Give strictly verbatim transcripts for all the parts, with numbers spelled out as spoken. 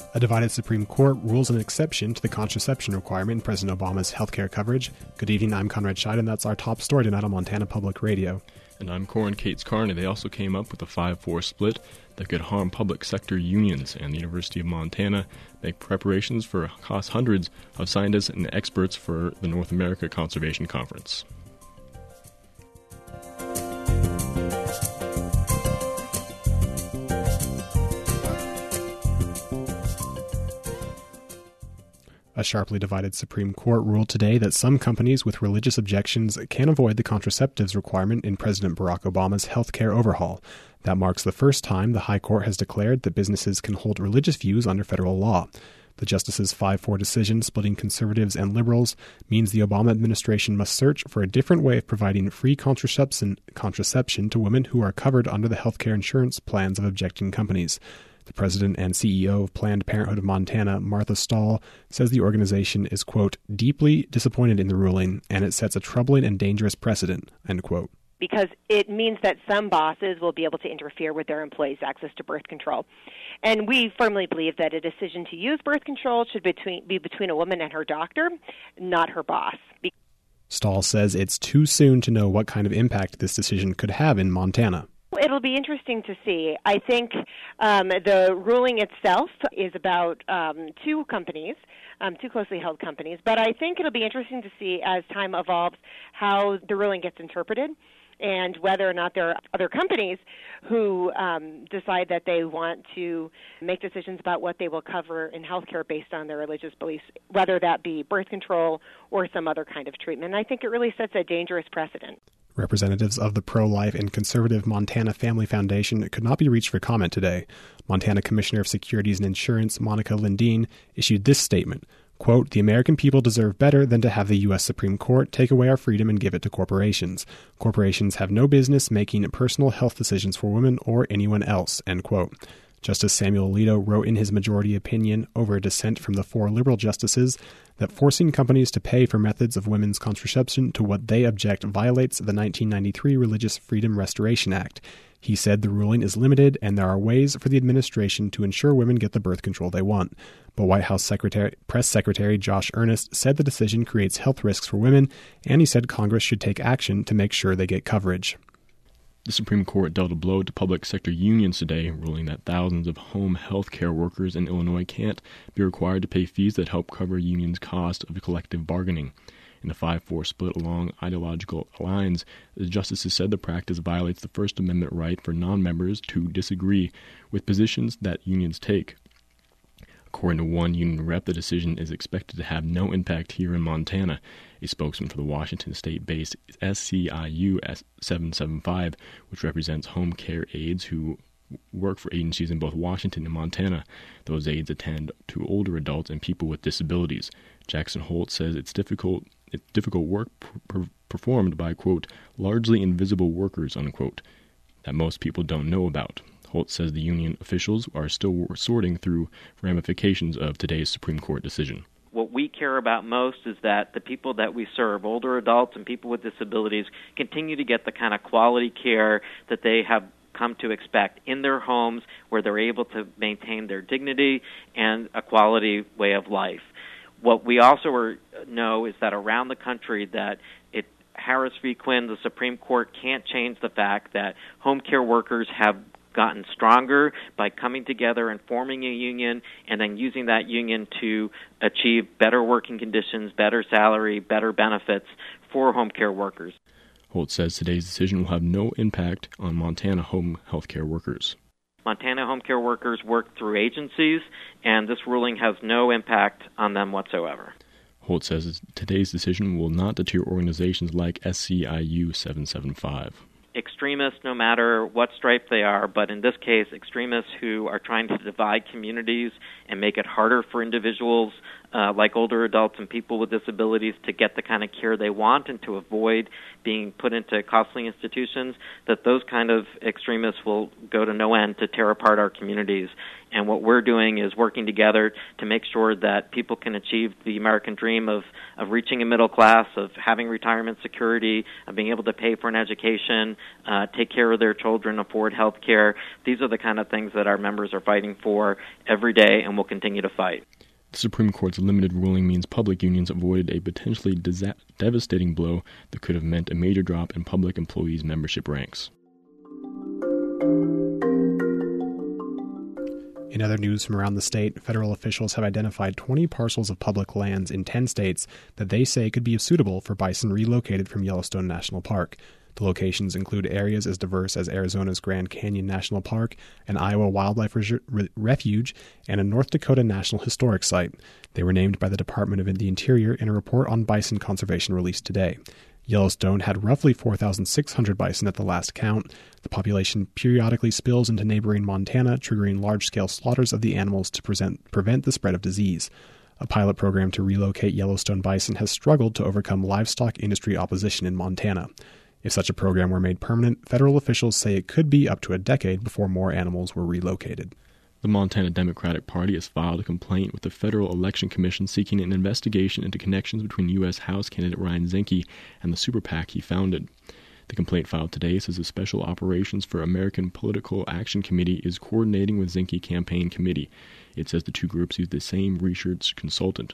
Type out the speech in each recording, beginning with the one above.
A divided Supreme Court rules an exception to the contraception requirement in President Obama's health care coverage. Good evening, I'm Conrad Scheid, and that's our top story tonight on Montana Public Radio. And I'm Corin Cates Carney. They also came up with a five four split that could harm public sector unions, and the University of Montana make preparations for cost hundreds of scientists and experts for the North America Conservation Conference. A sharply divided Supreme Court ruled today that some companies with religious objections can avoid the contraceptives requirement in President Barack Obama's health care overhaul. That marks the first time the High Court has declared that businesses can hold religious views under federal law. The justices' five four decision splitting conservatives and liberals means the Obama administration must search for a different way of providing free contraception, contraception to women who are covered under the health care insurance plans of objecting companies. The president and C E O of Planned Parenthood of Montana, Martha Stahl, says the organization is, quote, deeply disappointed in the ruling, and it sets a troubling and dangerous precedent, end quote. Because it means that some bosses will be able to interfere with their employees' access to birth control. And we firmly believe that a decision to use birth control should between, be between a woman and her doctor, not her boss. Stahl says it's too soon to know what kind of impact this decision could have in Montana. It'll be interesting to see. I think um, the ruling itself is about um, two companies, um, two closely held companies, but I think it'll be interesting to see as time evolves how the ruling gets interpreted and whether or not there are other companies who um, decide that they want to make decisions about what they will cover in healthcare based on their religious beliefs, whether that be birth control or some other kind of treatment. And I think it really sets a dangerous precedent. Representatives of the pro-life and conservative Montana Family Foundation could not be reached for comment today. Montana Commissioner of Securities and Insurance, Monica Lindeen, issued this statement, quote, the American people deserve better than to have the U S Supreme Court take away our freedom and give it to corporations. Corporations have no business making personal health decisions for women or anyone else, end quote. Justice Samuel Alito wrote in his majority opinion over a dissent from the four liberal justices that forcing companies to pay for methods of women's contraception to what they object violates the nineteen ninety-three Religious Freedom Restoration Act. He said the ruling is limited and there are ways for the administration to ensure women get the birth control they want. But White House Secretary, Press Secretary Josh Earnest said the decision creates health risks for women, and he said Congress should take action to make sure they get coverage. The Supreme Court dealt a blow to public sector unions today, ruling that thousands of home health care workers in Illinois can't be required to pay fees that help cover unions' cost of collective bargaining. In a five four split along ideological lines, the justices said the practice violates the First Amendment right for non-members to disagree with positions that unions take. According to one union rep, the decision is expected to have no impact here in Montana. A spokesman for the Washington state-based S C I U seven seven five, which represents home care aides who work for agencies in both Washington and Montana. Those aides attend to older adults and people with disabilities. Jackson Holt says it's difficult it's difficult work per- performed by, quote, largely invisible workers, unquote, that most people don't know about. Holt says the union officials are still sorting through ramifications of today's Supreme Court decision. What we care about most is that the people that we serve, older adults and people with disabilities, continue to get the kind of quality care that they have come to expect in their homes, where they're able to maintain their dignity and a quality way of life. What we also are, know is that around the country that it Harris v. Quinn, the Supreme Court can't change the fact that home care workers have gotten stronger by coming together and forming a union and then using that union to achieve better working conditions, better salary, better benefits for home care workers. Holt says today's decision will have no impact on Montana home health care workers. Montana home care workers work through agencies, and this ruling has no impact on them whatsoever. Holt says today's decision will not deter organizations like S C I U seven seven five. Extremists, no matter what stripe they are, but in this case, extremists who are trying to divide communities and make it harder for individuals uh, like older adults and people with disabilities, to get the kind of care they want and to avoid being put into costly institutions, that those kind of extremists will go to no end to tear apart our communities. And what we're doing is working together to make sure that people can achieve the American dream of, of reaching a middle class, of having retirement security, of being able to pay for an education, uh, take care of their children, afford health care. These are the kind of things that our members are fighting for every day and will continue to fight. The Supreme Court's limited ruling means public unions avoided a potentially desa- devastating blow that could have meant a major drop in public employees' membership ranks. In other news from around the state, federal officials have identified twenty parcels of public lands in ten states that they say could be suitable for bison relocated from Yellowstone National Park. The locations include areas as diverse as Arizona's Grand Canyon National Park, an Iowa Wildlife Re- Refuge, and a North Dakota National Historic Site. They were named by the Department of the Interior in a report on bison conservation released today. Yellowstone had roughly four thousand six hundred bison at the last count. The population periodically spills into neighboring Montana, triggering large-scale slaughters of the animals to present, prevent the spread of disease. A pilot program to relocate Yellowstone bison has struggled to overcome livestock industry opposition in Montana. If such a program were made permanent, federal officials say it could be up to a decade before more animals were relocated. The Montana Democratic Party has filed a complaint with the Federal Election Commission seeking an investigation into connections between U S House candidate Ryan Zinke and the super PAC he founded. The complaint filed today says the Special Operations for American Political Action Committee is coordinating with Zinke Campaign Committee. It says the two groups use the same research consultant.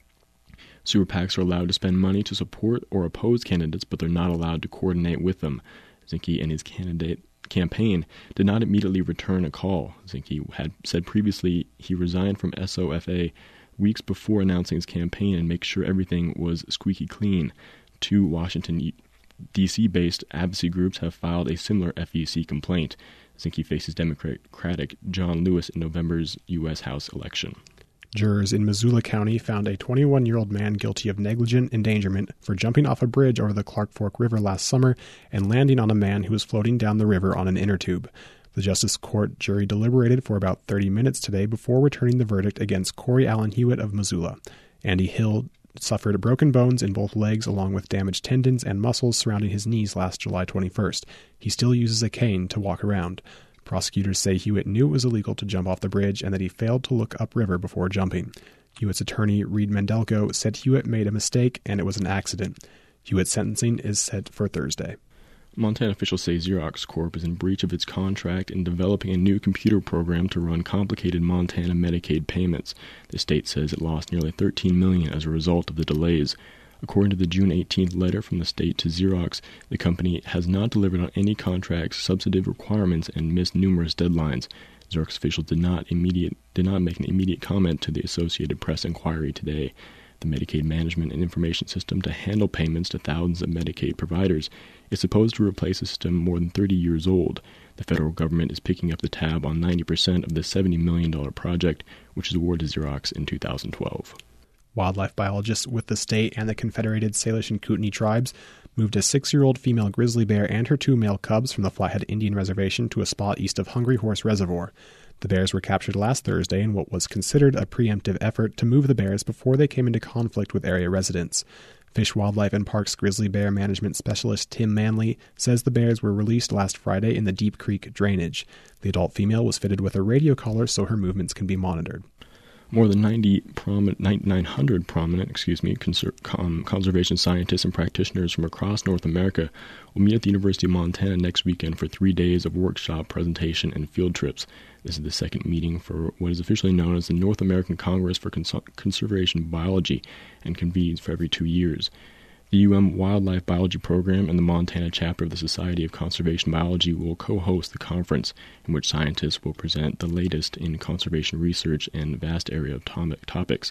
Super PACs are allowed to spend money to support or oppose candidates, but they're not allowed to coordinate with them. Zinke and his candidate campaign did not immediately return a call. Zinke had said previously he resigned from S O F A weeks before announcing his campaign and make sure everything was squeaky clean. Two Washington, D C-based advocacy groups have filed a similar F E C complaint. Zinke faces Democratic John Lewis in November's U S House election. Jurors in Missoula County found a twenty-one-year-old man guilty of negligent endangerment for jumping off a bridge over the Clark Fork River last summer and landing on a man who was floating down the river on an inner tube. The Justice Court jury deliberated for about thirty minutes today before returning the verdict against Corey Allen Hewitt of Missoula. Andy Hill suffered broken bones in both legs along with damaged tendons and muscles surrounding his knees last July twenty-first. He still uses a cane to walk around. Prosecutors say Hewitt knew it was illegal to jump off the bridge and that he failed to look upriver before jumping. Hewitt's attorney, Reed Mendelko, said Hewitt made a mistake and it was an accident. Hewitt's sentencing is set for Thursday. Montana officials say Xerox Corp is in breach of its contract in developing a new computer program to run complicated Montana Medicaid payments. The state says it lost nearly thirteen million dollars as a result of the delays. According to the June eighteenth letter from the state to Xerox, the company has not delivered on any contract's substantive requirements and missed numerous deadlines. Xerox officials did not immediate did not make an immediate comment to the Associated Press inquiry today. The Medicaid Management and Information System to handle payments to thousands of Medicaid providers is supposed to replace a system more than thirty years old. The federal government is picking up the tab on ninety percent of the seventy million dollars project, which was awarded to Xerox in two thousand twelve. Wildlife biologists with the state and the Confederated Salish and Kootenai tribes moved a six-year-old female grizzly bear and her two male cubs from the Flathead Indian Reservation to a spot east of Hungry Horse Reservoir. The bears were captured last Thursday in what was considered a preemptive effort to move the bears before they came into conflict with area residents. Fish, Wildlife, and Parks grizzly bear management specialist Tim Manley says the bears were released last Friday in the Deep Creek drainage. The adult female was fitted with a radio collar so her movements can be monitored. More than ninety prominent, nine hundred prominent, excuse me, conser- um, conservation scientists and practitioners from across North America will meet at the University of Montana next weekend for three days of workshop, presentation, and field trips. This is the second meeting for what is officially known as the North American Congress for Cons- Conservation Biology and convenes for every two years. The U M Wildlife Biology Program and the Montana chapter of the Society of Conservation Biology will co-host the conference, in which scientists will present the latest in conservation research and vast area of topics.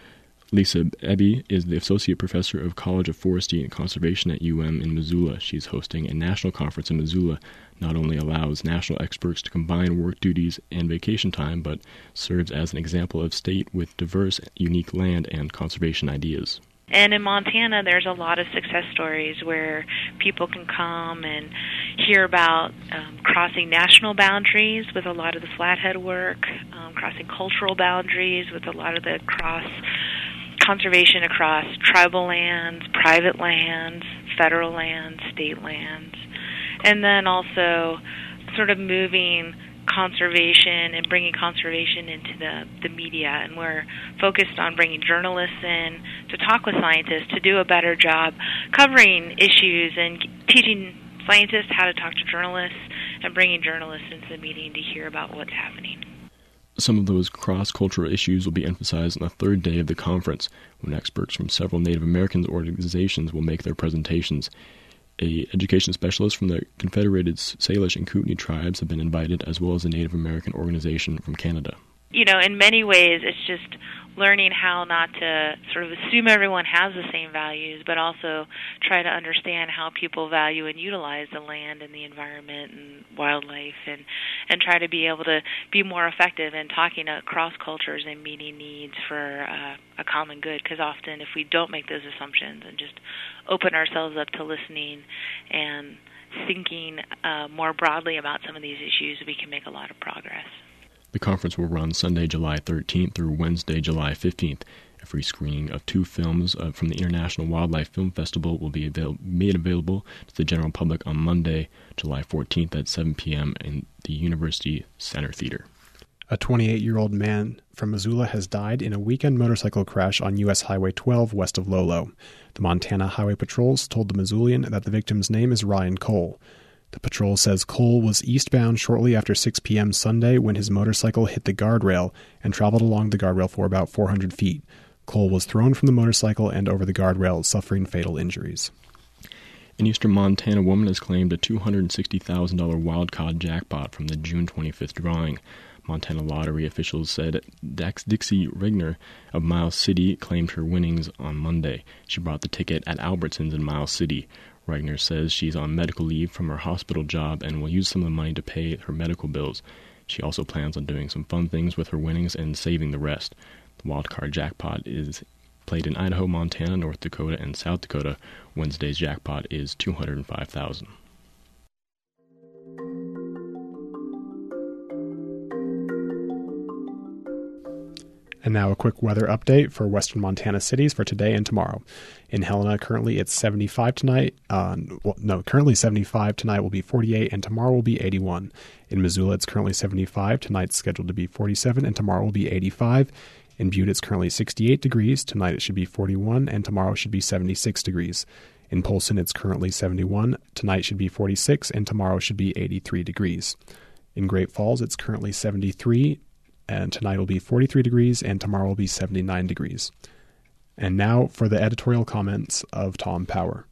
Lisa Eby is the Associate Professor of College of Forestry and Conservation at U M in Missoula. She's hosting a national conference in Missoula. Not only allows national experts to combine work duties and vacation time, but serves as an example of state with diverse, unique land and conservation ideas. And in Montana, there's a lot of success stories where people can come and hear about um, crossing national boundaries with a lot of the Flathead work, um, crossing cultural boundaries with a lot of the cross conservation across tribal lands, private lands, federal lands, state lands, and then also sort of moving conservation and bringing conservation into the, the media. And we're focused on bringing journalists in to talk with scientists to do a better job covering issues and teaching scientists how to talk to journalists and bringing journalists into the meeting to hear about what's happening. Some of those cross-cultural issues will be emphasized on the third day of the conference, when experts from several Native American organizations will make their presentations. A education specialist from the Confederated Salish and Kootenai tribes have been invited, as well as a Native American organization from Canada. You know, in many ways, it's just learning how not to sort of assume everyone has the same values, but also try to understand how people value and utilize the land and the environment and wildlife, and, and try to be able to be more effective in talking across cultures and meeting needs for uh, a common good, because often if we don't make those assumptions and just open ourselves up to listening and thinking uh, more broadly about some of these issues, we can make a lot of progress. The conference will run Sunday, July thirteenth through Wednesday, July fifteenth. A free screening of two films uh, from the International Wildlife Film Festival will be avail- made available to the general public on Monday, July fourteenth at seven p.m. in the University Center Theater. A twenty-eight-year-old man from Missoula has died in a weekend motorcycle crash on U S Highway twelve west of Lolo. The Montana Highway Patrols told the Missoulian that the victim's name is Ryan Cole. The patrol says Cole was eastbound shortly after six p.m. Sunday when his motorcycle hit the guardrail and traveled along the guardrail for about four hundred feet. Cole was thrown from the motorcycle and over the guardrail, suffering fatal injuries. An eastern Montana woman has claimed a two hundred sixty thousand dollars wild-caught jackpot from the June twenty-fifth drawing. Montana lottery officials said Dax Dixie Regner of Miles City claimed her winnings on Monday. She bought the ticket at Albertsons in Miles City. Regner says she's on medical leave from her hospital job and will use some of the money to pay her medical bills. She also plans on doing some fun things with her winnings and saving the rest. The wildcard jackpot is played in Idaho, Montana, North Dakota, and South Dakota. Wednesday's jackpot is two hundred five thousand dollars. And now a quick weather update for western Montana cities for today and tomorrow. In Helena, currently it's seventy-five tonight. Uh, well, no, currently seventy-five. Tonight will be forty-eight, and tomorrow will be eighty-one. In Missoula, it's currently seventy-five. Tonight's scheduled to be forty-seven, and tomorrow will be eighty-five. In Butte, it's currently sixty-eight degrees. Tonight it should be forty-one, and tomorrow should be seventy-six degrees. In Polson, it's currently seventy-one. Tonight should be forty-six, and tomorrow should be eighty-three degrees. In Great Falls, it's currently seventy-three. And tonight will be forty-three degrees, and tomorrow will be seventy-nine degrees. And now for the editorial comments of Tom Power.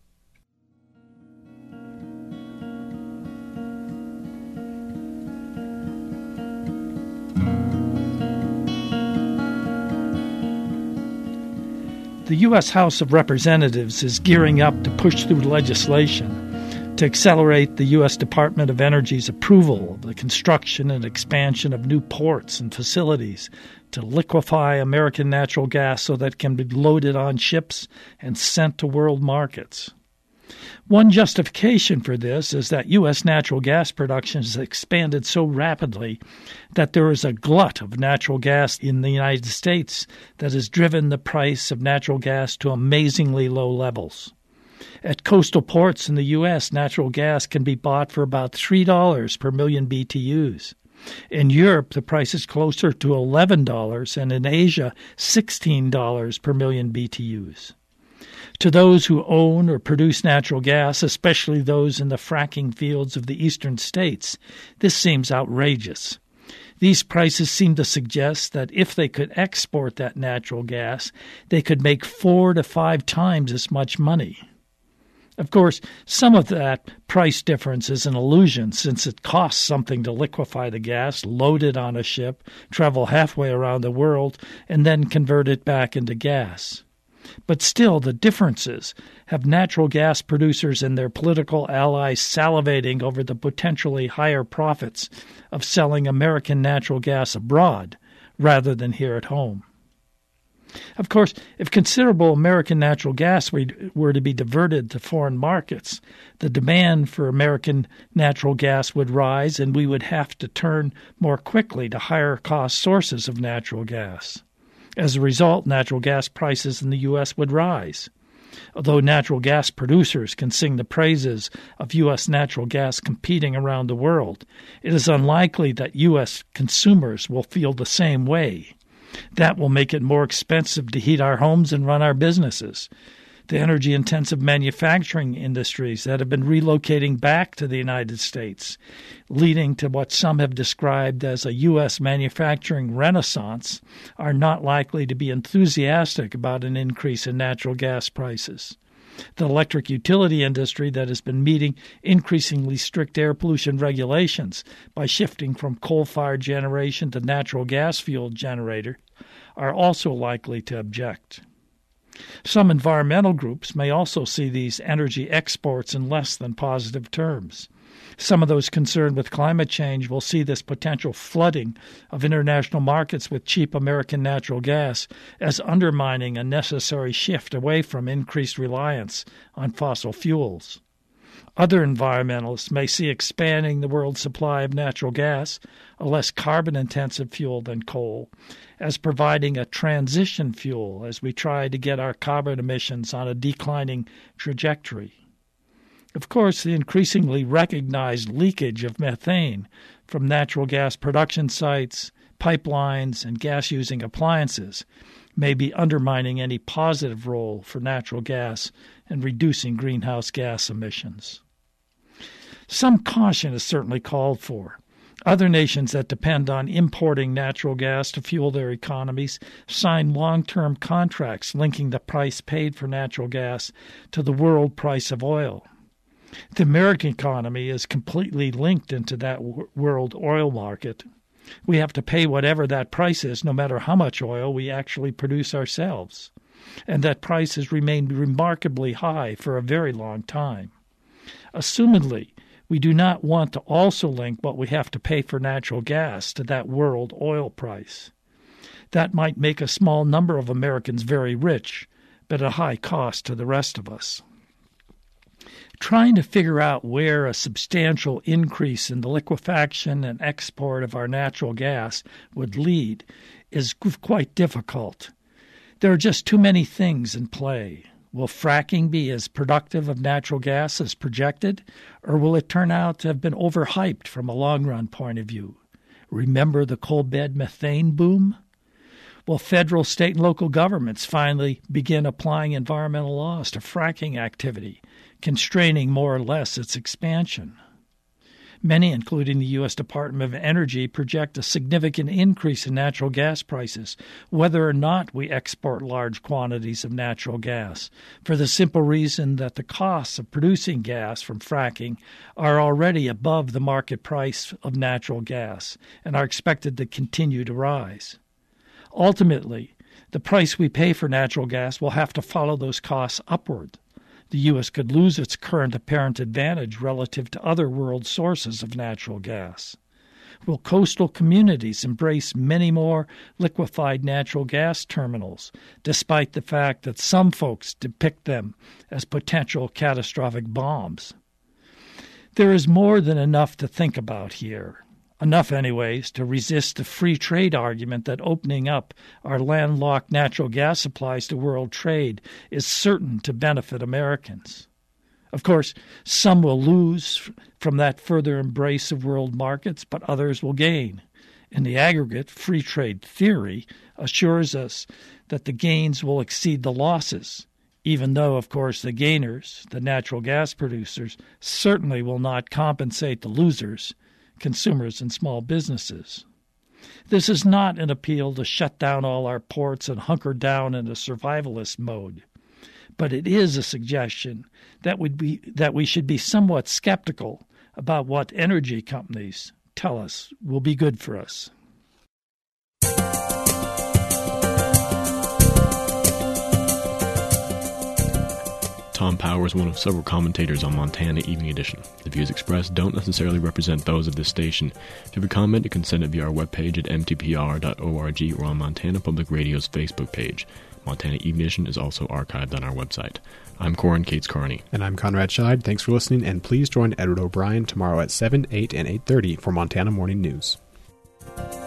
The U S House of Representatives is gearing up to push through legislation to accelerate the U S Department of Energy's approval of the construction and expansion of new ports and facilities to liquefy American natural gas so that it can be loaded on ships and sent to world markets. One justification for this is that U S natural gas production has expanded so rapidly that there is a glut of natural gas in the United States that has driven the price of natural gas to amazingly low levels. At coastal ports in the U S, natural gas can be bought for about three dollars per million B T Us. In Europe, the price is closer to eleven dollars, and in Asia, sixteen dollars per million B T Us. To those who own or produce natural gas, especially those in the fracking fields of the eastern states, this seems outrageous. These prices seem to suggest that if they could export that natural gas, they could make four to five times as much money. Of course, some of that price difference is an illusion, since it costs something to liquefy the gas, load it on a ship, travel halfway around the world, and then convert it back into gas. But still, the differences have natural gas producers and their political allies salivating over the potentially higher profits of selling American natural gas abroad rather than here at home. Of course, if considerable American natural gas were to be diverted to foreign markets, the demand for American natural gas would rise, and we would have to turn more quickly to higher-cost sources of natural gas. As a result, natural gas prices in the U S would rise. Although natural gas producers can sing the praises of U S natural gas competing around the world, it is unlikely that U S consumers will feel the same way. That will make it more expensive to heat our homes and run our businesses. The energy-intensive manufacturing industries that have been relocating back to the United States, leading to what some have described as a U S manufacturing renaissance, are not likely to be enthusiastic about an increase in natural gas prices. The electric utility industry that has been meeting increasingly strict air pollution regulations by shifting from coal-fired generation to natural gas-fueled generator are also likely to object. Some environmental groups may also see these energy exports in less than positive terms. Some of those concerned with climate change will see this potential flooding of international markets with cheap American natural gas as undermining a necessary shift away from increased reliance on fossil fuels. Other environmentalists may see expanding the world's supply of natural gas, a less carbon-intensive fuel than coal, as providing a transition fuel as we try to get our carbon emissions on a declining trajectory. Of course, the increasingly recognized leakage of methane from natural gas production sites, pipelines, and gas-using appliances may be undermining any positive role for natural gas in reducing greenhouse gas emissions. Some caution is certainly called for. Other nations that depend on importing natural gas to fuel their economies sign long-term contracts linking the price paid for natural gas to the world price of oil. The American economy is completely linked into that w- world oil market. We have to pay whatever that price is, no matter how much oil we actually produce ourselves. And that price has remained remarkably high for a very long time. Assumedly, we do not want to also link what we have to pay for natural gas to that world oil price. That might make a small number of Americans very rich, but at a high cost to the rest of us. Trying to figure out where a substantial increase in the liquefaction and export of our natural gas would lead is quite difficult. There are just too many things in play. Will fracking be as productive of natural gas as projected, or will it turn out to have been overhyped from a long-run point of view? Remember the coal bed methane boom? Will federal, state, and local governments finally begin applying environmental laws to fracking activity, constraining more or less its expansion? Many, including the U S Department of Energy, project a significant increase in natural gas prices, whether or not we export large quantities of natural gas, for the simple reason that the costs of producing gas from fracking are already above the market price of natural gas and are expected to continue to rise. Ultimately, the price we pay for natural gas will have to follow those costs upward. The U S could lose its current apparent advantage relative to other world sources of natural gas. Will coastal communities embrace many more liquefied natural gas terminals, despite the fact that some folks depict them as potential catastrophic bombs? There is more than enough to think about here. Enough, anyways, to resist the free trade argument that opening up our landlocked natural gas supplies to world trade is certain to benefit Americans. Of course, some will lose from that further embrace of world markets, but others will gain. In the aggregate, free trade theory assures us that the gains will exceed the losses, even though, of course, the gainers, the natural gas producers, certainly will not compensate the losers, consumers and small businesses. This is not an appeal to shut down all our ports and hunker down in a survivalist mode, but it is a suggestion that would be that we should be somewhat skeptical about what energy companies tell us will be good for us. Tom Power is one of several commentators on Montana Evening Edition. The views expressed don't necessarily represent those of this station. If you have a comment, you can send it via our webpage at m t p r dot org or on Montana Public Radio's Facebook page. Montana Evening Edition is also archived on our website. I'm Corin Cates Carney. And I'm Conrad Scheid. Thanks for listening, and please join Edward O'Brien tomorrow at seven, eight, and eight thirty for Montana Morning News.